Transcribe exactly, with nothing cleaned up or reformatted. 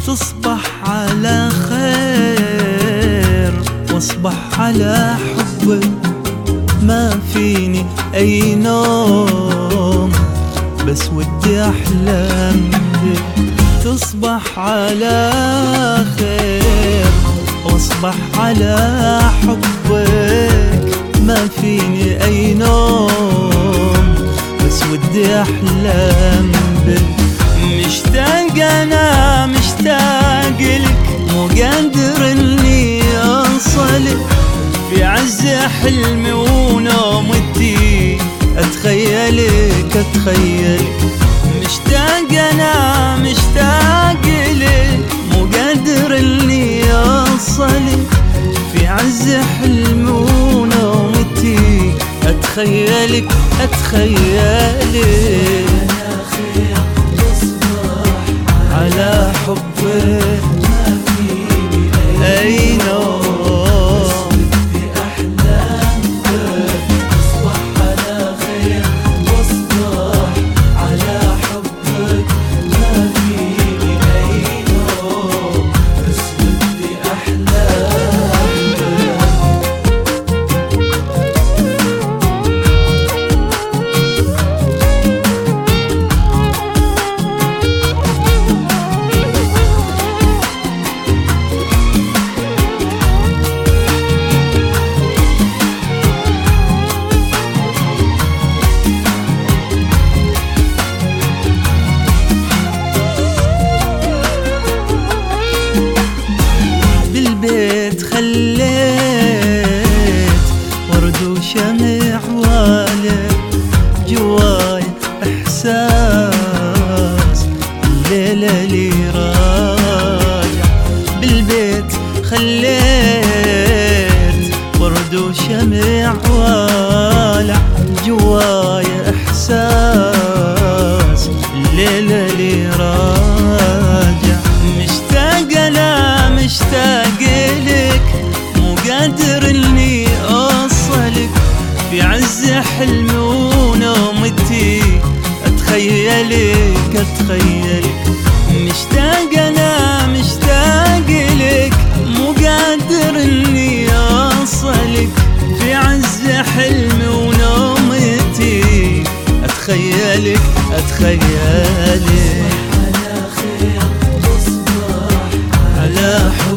تصبح على خير واصبح على حبك، ما فيني أي نوم بس ودي أحلم بك. تصبح على خير واصبح على حبك، ما فيني أي نوم بس ودي أحلم بك. مشتاق أنا مشتاق لك، مو قادر إني أوصلك، في عز حلمي ونومتي أتخيلك أتخيلك. مشتاق أنا مشتاق لك، مو قادر إني أوصلك، في عز حلمي ونومتي أتخيلك أتخيلك. على حبك ما فيني أي نوم بدي أحلم بك. تصبح على خير واصبح على حبك، ما فيني أي نوم بس بدي أحلم بالبيت. خليت ورد وشمع والي، جواي إحساس الليلة لي راجع. بالبيت خليت ورد وشمع والع، جواي إحساس الليلة لي راجع. مشتاق أنا مشتاق لك، مو قادر إني أوصلك، في عز حلمي ونومتي أتخيلك أتخيلك. مشتاق أنا مشتاق لك، مو قادر إني أوصلك، في عز حلمي ونومتي أتخيلك أتخيلك. على خير تصبح على حب